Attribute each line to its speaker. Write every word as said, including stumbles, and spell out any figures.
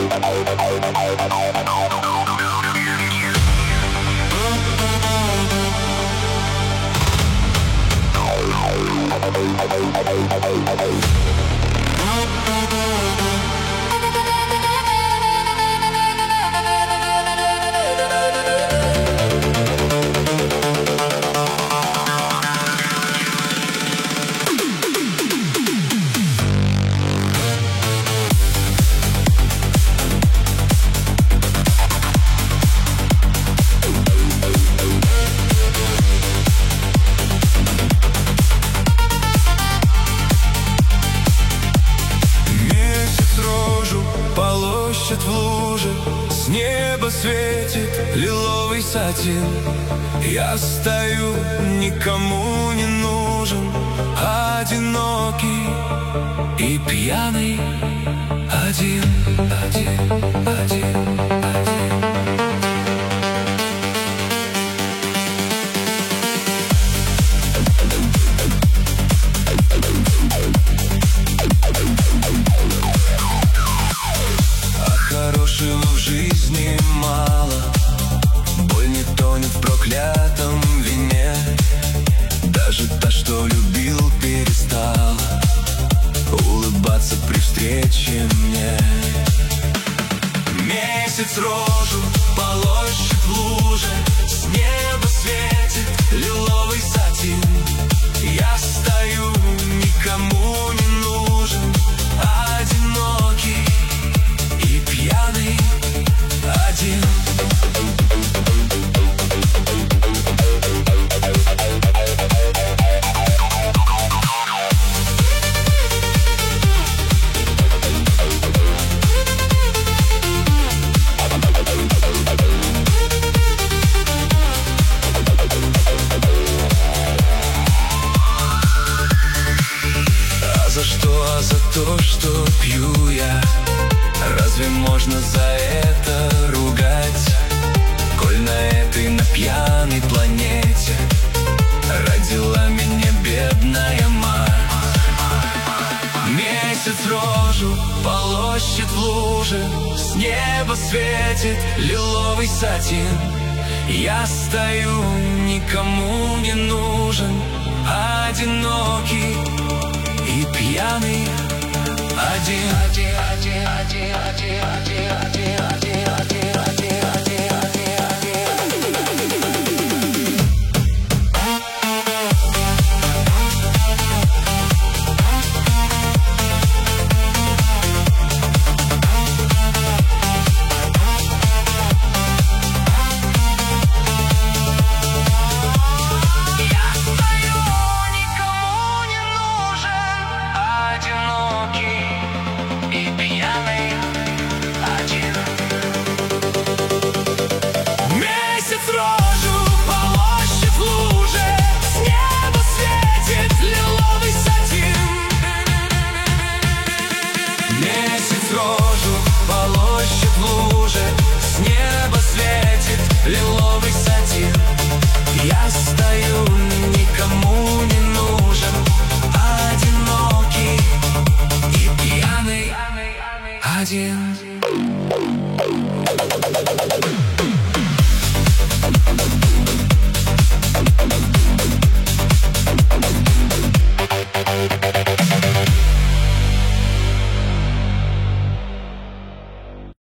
Speaker 1: В луже с неба светит лиловый сатин. Я стою, никому не нужен, одинокий и пьяный. Один, один, один, один. Хорошего в жизни мало, боль не тонет в проклятом вине. Даже та, что любил, перестала улыбаться при встрече мне. Месяц рожу полощет в луже, с неба светит лиловый сатин. Я стою, никому не нужен, одинокий и пьяный, один. А за что, а за то, что пью я? Разве можно за это ругать? Коль на этой, на пьяной планете родила меня бедная мать. Месяц рожу полощет в луже, с неба светит лиловый сатин. Я стою, никому не нужен, одинокий и пьяный. Один, один, один, один, один.